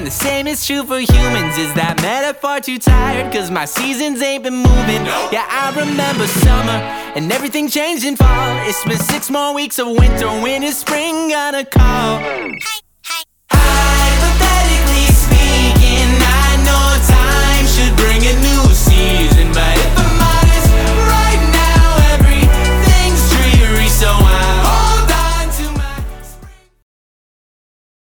And the same is true for humans. Is that metaphor too tired? Cause my seasons ain't been moving. Yeah, I remember summer and everything changed in fall. It's been 6 more weeks of winter. When is spring gonna call?